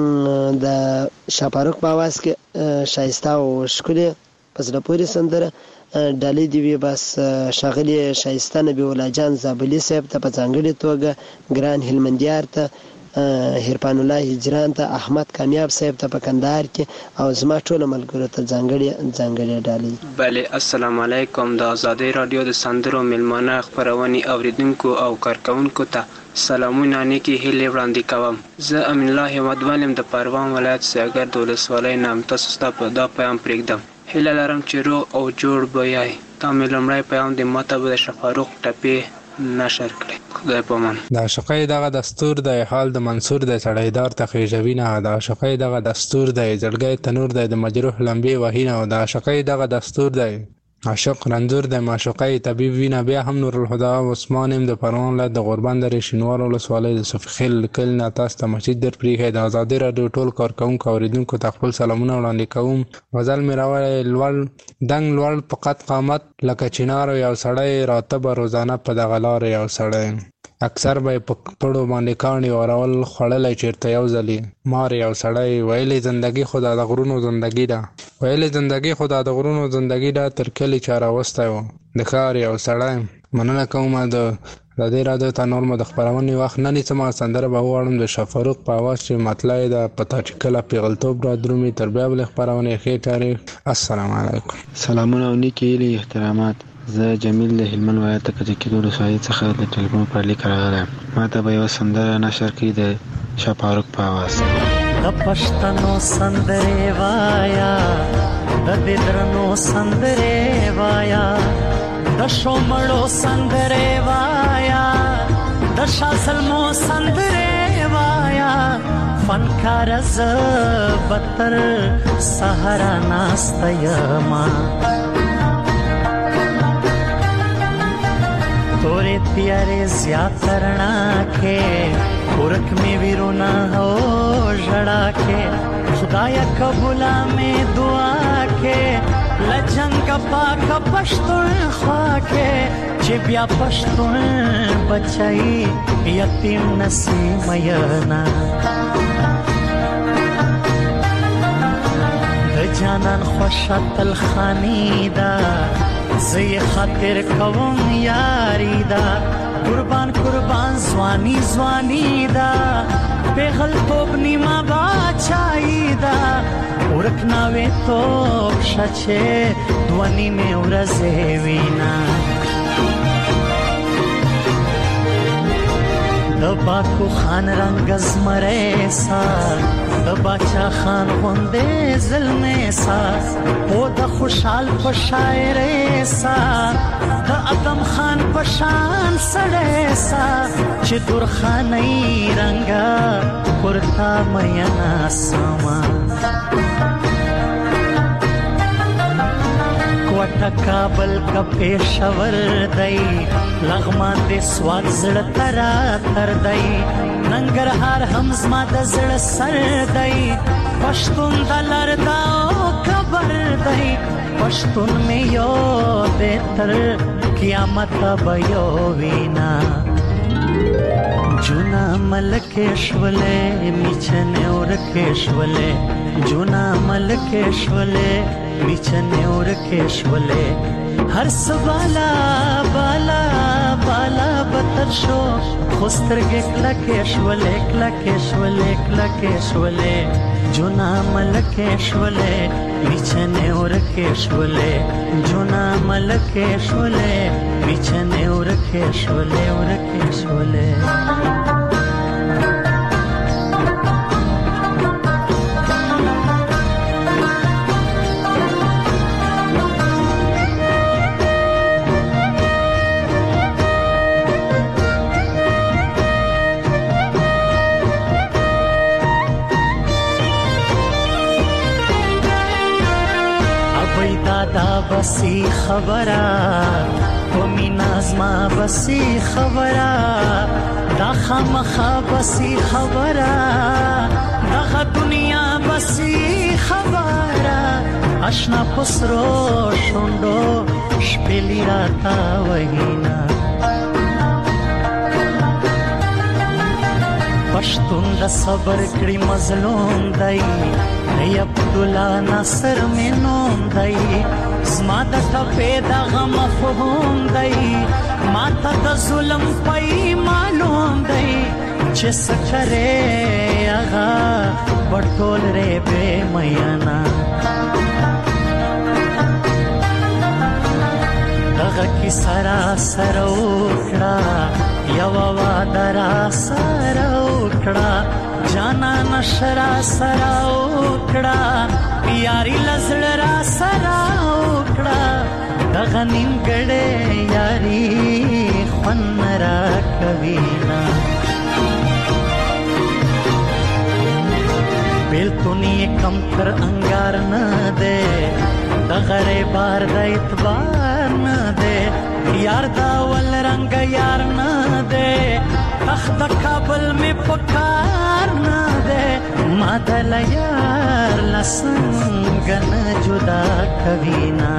د شاپاروک په आवाज کې شایسته او ښکلې پس د پوری سندره ډالې دی وی بس شاغلی شایسته نبی الله جان زابلی صاحب ته په ځانګړي توګه ګران هلمندیار ته هرپان الله هجران ته احمد کامیاب صاحب ته په کندهار کې او زما ټول ملګرو ته ځانګړي ځانګړي ډالې. بله السلام علیکم. د آزادۍ رادیو د سندرو میلمانه خبرونې اوریدونکو او کارکونکو ته سلامونه نیکی هیلې وړاندې کوم. زه امین الله مدولم د پروان ولایت سیاګرد ولسوالۍ نام تاسو ته په دا پیغام پرېږدم. هیله لرم چې روغ او جوړ به یای. تا مې لومړی پیغام د ماته به د شفاروق ټپې نشر کړی. خدای پامان. د عاشقۍ دغه دستور د حال د منصور د سړیدار ته خېژوي نه. د عاشقۍ دغه دستور د زړګي تنور د مجروح لمبي وهینه. او د عاشقۍ دغه دستور د عاشق رنځور د معشوقۍ طبيب وینا. بیا هم نور الهدى عثمان ام د پروان له د غوربند د شینوار ولسوالۍ د صفخیل کلنا تاسو ته مسجد در پریخه. د آزادۍ رادیو ټول کارکونکو اوریدونکو ته خپل سلامونه وړاندې کوم. غزل مې راوړی لوړ دنګ لوړ په قد قامت لکه چنار یو سړی راتب روزانه په دغه لار یو سړی. اکثر به په پړو باندې کاڼي اورول خوړلی چېرته یو ځلي مار یو سړی. ویلې زندګي خو د غرونو زندګي ده ویلې زندګي خو د غرونو زندګي ده تر کلي چا راوستی و د ښار یو سړی. مننه کوم د دې رادیو ته نور مو د خپرونې وخت نه نیسم. سندره به وواړم د شفاروق په اواز چې مطلع یې ده پته چې کله پیغلتوب را درومي. تر بیا بلې خپرونې ښې تاریخ. السلام علیکم. سلامونه او نیکې هیلې احترامات. زه جمیل د هلمند ولایت د کجکي ولسوالۍ څخه د ټلیفون پر لیک راغلی. ما ته به یوه سندره نشر کړي د شفاروق په اواز. د پښتنو سندرې وایا د دې درنو سندرې وایا د شومړو سندرې وایا د شاسلمو سندرې وایا فنکار ز بتر سهارا ناست یما تیارې زیات رڼا کې ورک می ویرونا هو ژړا کې خدایا قبولا می دعا کې لجنګ پاک پښتون خوا کې چې بیا پښتون بچای یتیم نسیم ینا جانان خوشتل خانیدا زی خاطر کوم یاری دا قربان قربان زوانی زوانی دا پیغل توب نیما باچائی دا ورکناوی توب شچه دوانی میں ورزے وینا دباکو خان رنگ زمره سا دباچا خان غنده ظلمه سا او د خوشحال په شاعر سا د ادم خان په شان سړی سا چې دور خاني رنگا پرتا مینا سما کوټه کابل کا پېښور دی لغمان دې سواد زړه ترا تر دی ننګرهار هم زما د زړه سر دی پښتون د لردا خبر دی پښتون مې یو دې تر قیامت به یو وینا جونا ملک شولې میچنه ورکه شولې جونا ملک شولې میچنه ورکه شولې هر سوالا بالا بالا بتر شو خوسترګ کلکه شولې کلکه شولې کلکه شولې جونا ملکه شولې میچنه ورکه شولې جونا ملکه شولې میچنه ورکه شولې ورکه شولې بسی خبره کومی نازما بسی خبره دا خامخا بسی خبره دا دنیا بسی خبره آشنا پسرو شوندو شپلی راتا وینا پښتون د صبر کړي مظلوم دی ای عبدالله ناصر مینوم دی زما د ټپې د غم مفهوم دی ما ته د ظلم پای معلوم دی چې سکره هغه بټول ری به میانا دغه کی سرا سروکړه یو وا درا سروکړه جانا نشرا سروکړه یاری لزړ را سروکړه دغه نیمګړې یاری خون را کوینا بیلتونی کم تر انګار نه ده دغه بار د اعتبار نه ده یار دا ول رنگ یار نه ده تخت کابل می پکار نه ده ما دل یار لسنګ نه جدا کوینا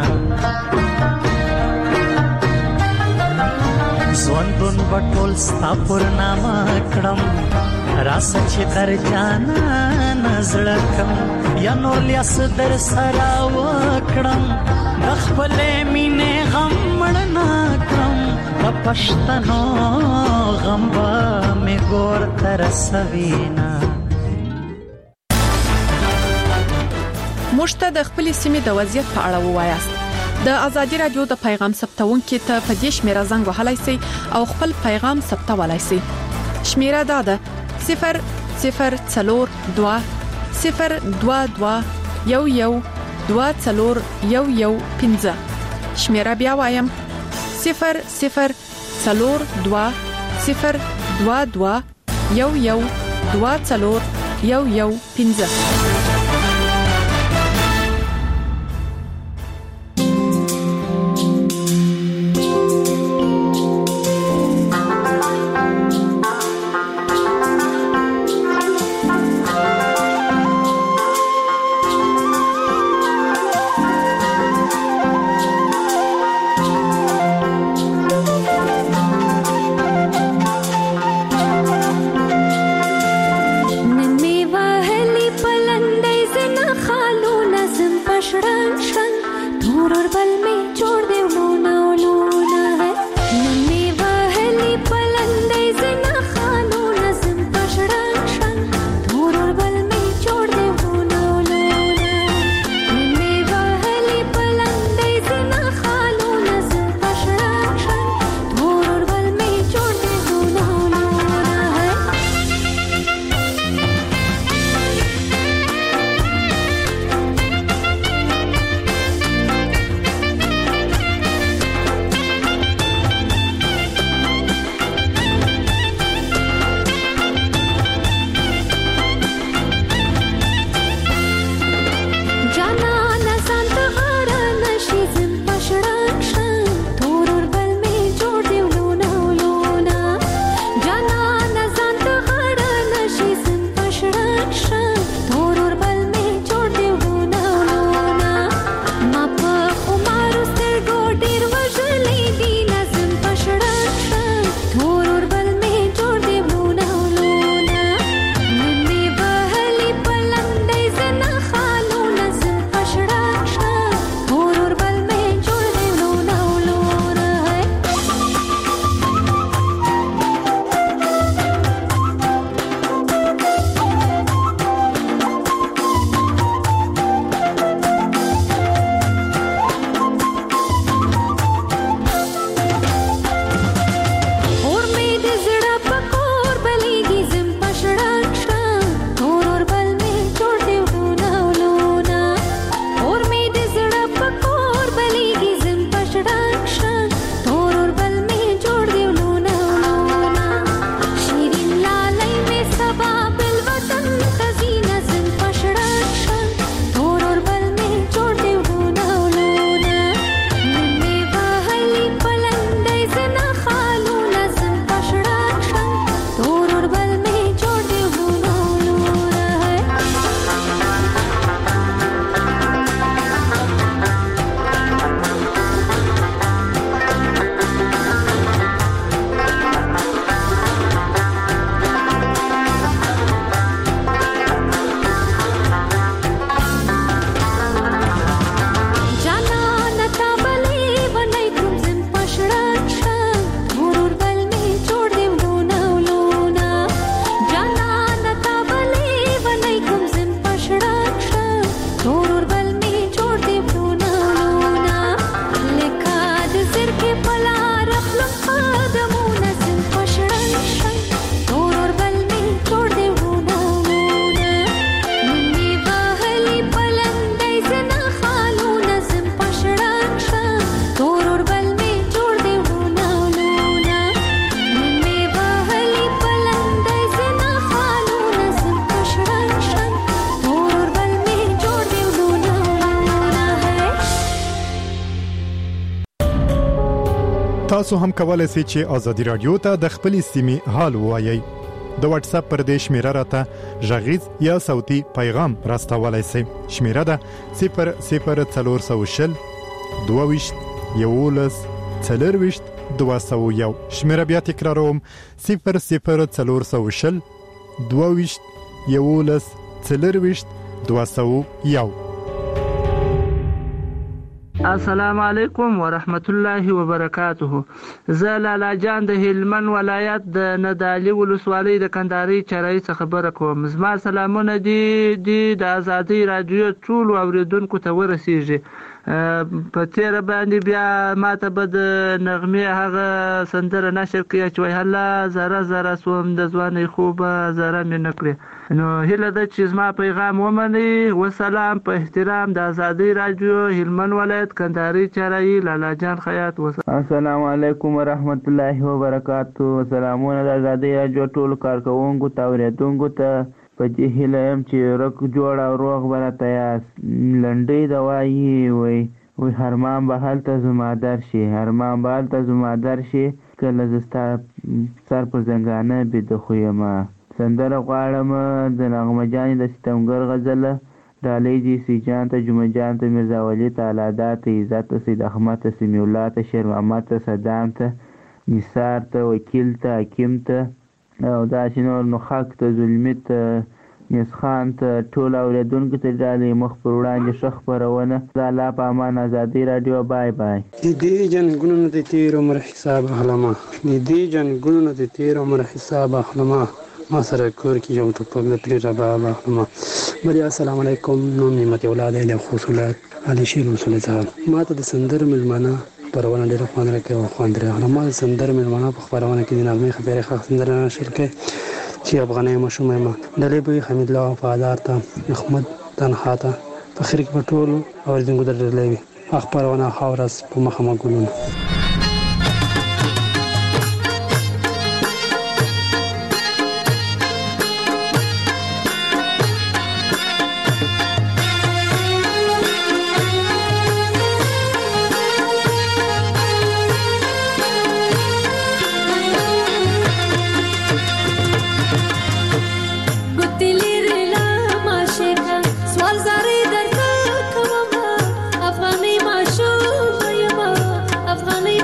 زوندون بټول ستا پر نامه کړم راس چې در جانا نزړکم یا نور لیاس در سرا وکړم د خپل مینې غم مړ نه کړم د پښتنو غم به مې ګور تر سوینا موږ ته د خپل سیمې د وضعیت په اړه ووایاست د ازادي رادیو د پیغام ثبتونکو ته په دې شمیره زنګ وهلای شئ او خپل پیغام ثبتولای شئ شمیره دا ده صفر صفر څلور دوه صفر دوه دوه یو یو دوه څلور یو یو پنځه شمیره بیا وایم صفر صفر څلور دوه صفر دوه دوه یو یو دوه څلور یو یو پنځه تاسو هم کولای شئ چې ازادي رادیو ته د خپل سیمې حال ووایئ. د واتس اپ پر دې شمیره راته ژغیز یا صوتي پیغام راستولای شئ. شمیره ده صفر صفر څلور سوه شل دوه ویشت یولس څلور ویشت دوه سوه یو. شمیره بیا تکراروم صفر صفر څلور سوه شل دوه ویشت یولس څلور ویشت دوه سوه یو. السلام علیکم ورحمت الله وبرکاته. زه لالا جان د هلمند ولایت د ندالي ولسوالۍ د کندهاري چرای څخه خبره کوم. زما سلامونه دي د ازادي رادیو ټول اوریدونکو ته ورسیږي. په تیر باندې بیا ماته به د نغمې هغه سندره نشر کړي چې وای هله زره زره سوم د ځوانۍ خوبه زره مې نه کړې. نو هیله ده چې زما پیغام ومني. وسلام په احترام د ازادي رادیو هلمند ولایت کندهاري چرای لالا جان خیاط. السلام علیکم ورحمت الله وبرکاته. سلامونه د ازادي رادیو ټول کارکونکو ته اوریدونکو ته. په دې هیله یم چې رک جوړ او روغ به راته یاست. لنډۍ د وایي وی وی هرمان به هلته زما در شي، هرمان به هلته زما در شي، کله زه ستا سر په زنګانه بیده خو یمه. سندره غواړم د نغمه جانې د ستمګر غزله، ډالۍ دي سی جان ته، جمعه جان ته، مرزا ولي ته، الادا ته، عزت ته، سید احمد ته، سمیع الله ته، شیر محمد ته، صدام ته، نثار ته، وکیل ته، حکیم ته او داسې نور، نخاک ته، زلمي ته، میزخان ته، ټول اوریدونکو ته ډالۍ مخ پر وړاندې ښه خپرونه. د الله په امان. ازادي رادیو. بای بای. د دې جنګونو نه د تیر عمر حساب اخلمه، د دې جنګونو نه د تیر عمر حساب اخلمه، ما سره کور کې یو ټوپک د پرې رباب اخلمه. بیا السلام علیکم. نوم نعمت اولاد علی خوصولات علي شیر رسول صاحب. ما ته د سندر ملمانه خبرونه ډېره خوند راکوي او خوند راغله. ما د سندر ملمانه په خبرونه کې د نغمې خبرې ښه سندره نشر کړي چې افغاني مشوم ما ډلې به حمید الله وفادار ته، احمد تنها ته، فخر کې په ټول اوریدونکو درلې وي. خبرونه خاورس په مخه مګولونه. افغاني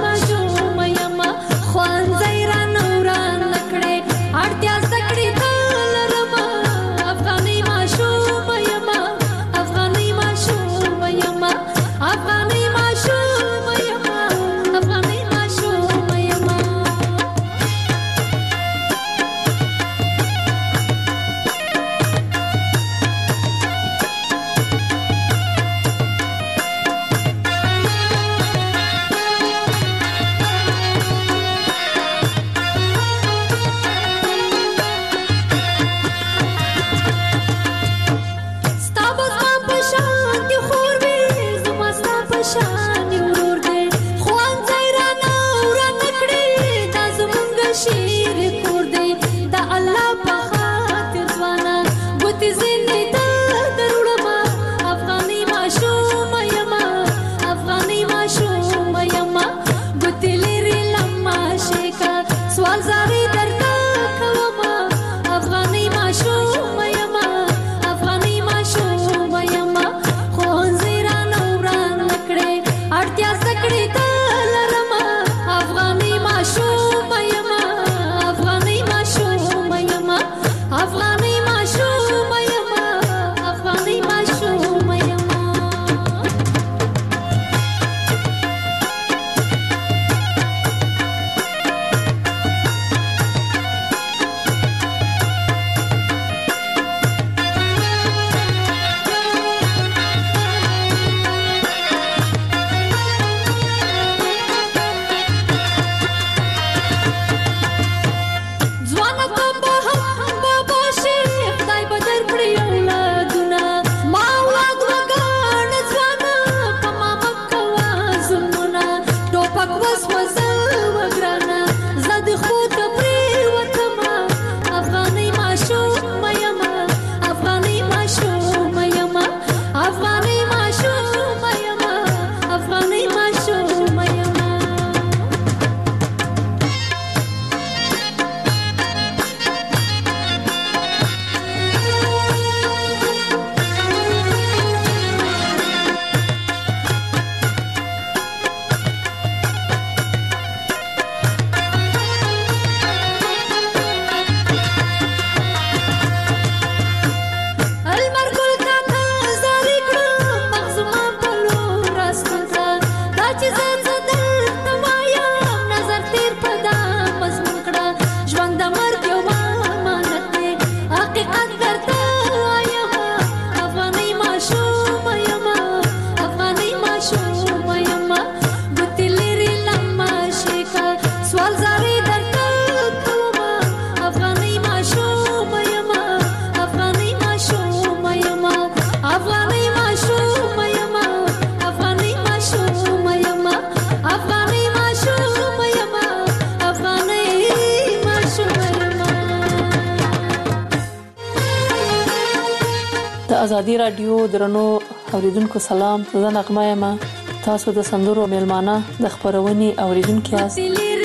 د ازادي رادیو درنو اوریدونکو سلام. زه نغمه یم. تاسو د سندرو میلمانه د خبرونې اوریدونکو یاست.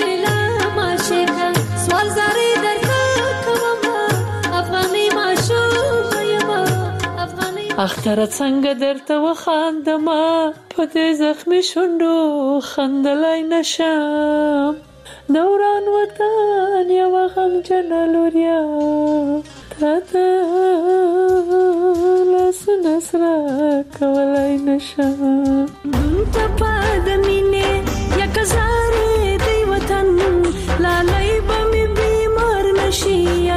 سوال زاري درته کوم افغاني ماشوم یم افغاني اختر څنګه درته وخاندم په دې زخمي شونډو خندلای نشم دوران وطن یو غم جنلوریا تاته لاس نسرا کولای نشم ته پد مینه یک زارې دی وطن لالای بمی بیمار نشي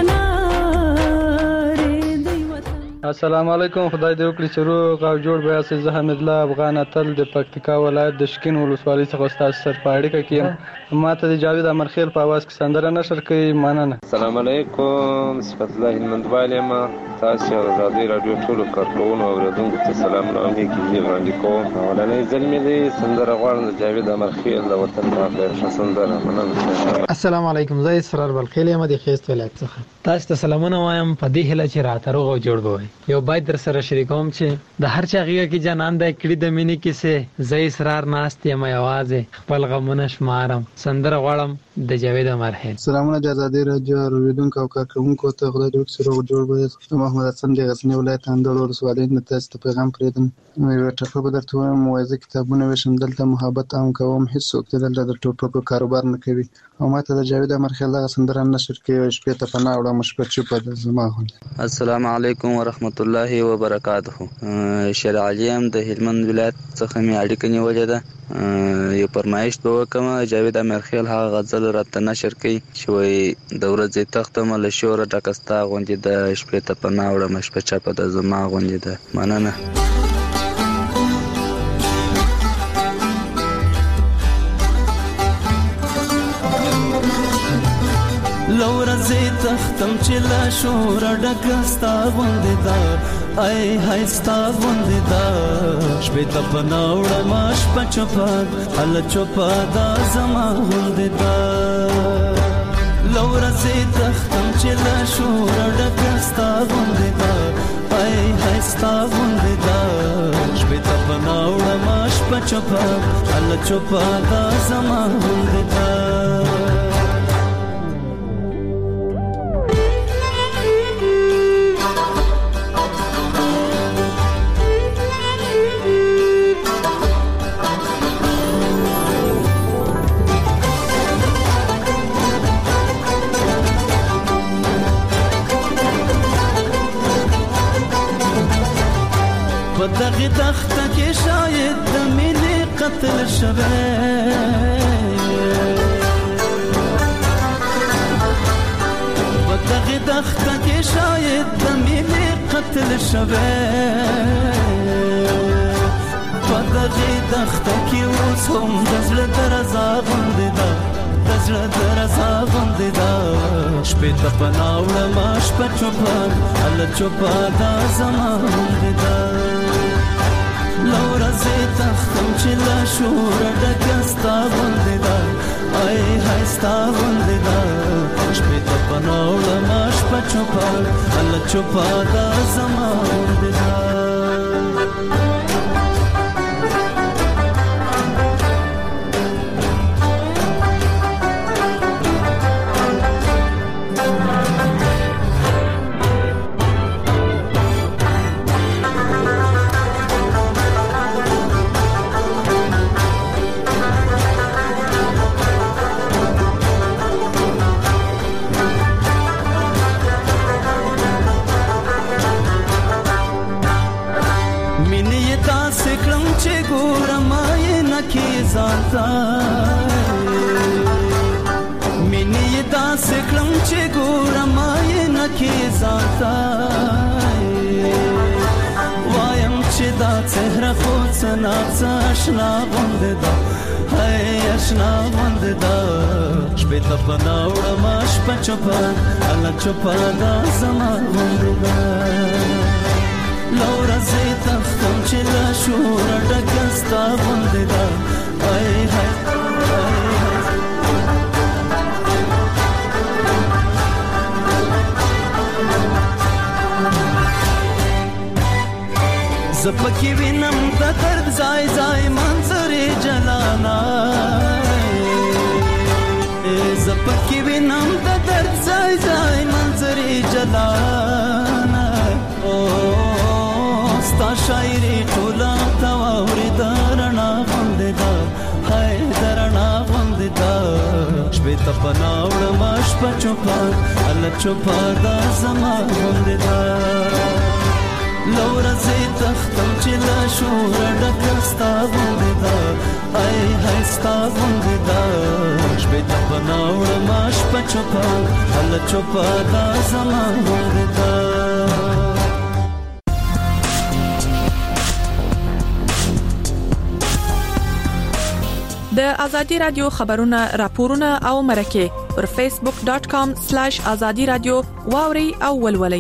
انارې دی وطن. السلام علیکم. خدای دې وکړي چې روغ او جوړ به یاست. زه حمید الله افغان اتل د پکتیکا ولایت د شکین ولسوالۍ څخه ستاسو سره په اړیکه کې یم. ما ته د جاوید امرخیل په आवाज کې سندره نشر کوي. مننه. السلام علیکم. صفت الله هلمندوال یم. تاسو ازادي رادیو ټول کارکونکو او اوریدونکو ته سلام نامې کې وړاندې کوم. اولنې ځل مې دې سندره غواړم د جاوید امرخیل د وطن په اړه سندره. مننه. السلام علیکم. زه اسرار بلخیل یم د خیست ولایت څخه. تاسو ته سلامونه وایم په دې هله چې راته روغ او جوړ بوي. یو باید در سره شریکوم چې د هر چا غیږ کې جنان د کړي د مینې کیسه زې اسرار ناست یم یوازې خپل غمونه شمارم. سندره غواړم د جاوید امرخیل. سلامونه د ازادي رادیو اوریدونکو او کارکونکو ته. خدای دې وکړي روغ جوړ بوي. محمد حسن د غزنی ولایت اندړ ولسوالۍ نه تاسو ته پیغام پرېدم. یو ټکو به درته وایم موازی کتابونه وشم دلته محبت عام کوم هیڅوک دلته د ټوپکو کاروبار نه کوي او ماته د جاوید امرخیل دغه سندره نشر کوي. شپې ته پناه وړم شپه چوپه د زما غوندې. السلام علیکم ورحمت الله وبرکاته. شیر علیم د هلمند ولایت څخه می اړیکه نیولې ده. یو فرمایش به وکم جاوید امرخیل هغه غزل راته نشر کوي چې وایي د ورځې تخته مله شوره ډکستا غوندې د شپې ته پناه وړم شپه چوپه د زما غوندې ده. مننه. لورځي تختم چې لا شور ډکستا غوندې دا ای هاي ستا غوندې دا شپې ته پناوړه ماش پچپا ال چوپا دا زما غوندې دا لورځي تختم چې لا شور ډکستا غوندې دا ای هاي ستا غوندې دا شپې ته پناوړه ماش پچپا ال چوپا دا زما غوندې دا دغه تخته کې شاید د مینې قتل شوه دغه تخته کې شاید د مینې قتل شوه په دغه تخته کې اوس هم د زړه درزا غوندې ده د زړه درزا غوندې ده شپې ته پناه وړم شپه چوپه هله چوپه دا زما غوندې ده لورځي تختم چې لا شور ډکستا غوندې دا ای هاي ستا غوندې دا شپې ته پناه وړم شپه چوپه هله چوپه دا زما غوندې دا مینې داسې کړم چې ګورم یې نه کې ځانته وایم چې دا څهره خو څه ناڅه اشنا غوندې ده هی اشنا غوندې ده شپې ته پناه وړم شپه چوپه هله چوپه دا زما غوندې ده لورځي تختم چې لا شوره ډکستا غوندې ده ای هاي زپکی وینم د درد ځای ځای منظرې جلانا زپکی وینم د درد ځای ځای منظرې جلانا او ستا شاعري ټوله تا واوري درنا غوندې دا هاي درنا غوندې دا شپې ته پناه وړم شپه چوپه هله چوپه دا زما غوندې دا لورځې تختم چې له شوره ډکه ستا غوندې دا هاي هاي ستا غوندې دا شپې ته پناه وړم شپه چوپه هله چوپه دا زما غوندې دا د ازادي رادیو خبرونه راپورونه او مرکه پر فیسبوک ډاټ کام سلیش ازادي رادیو واوري او ولولي.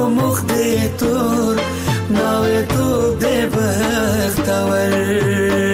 تور ناوې تو دې بختور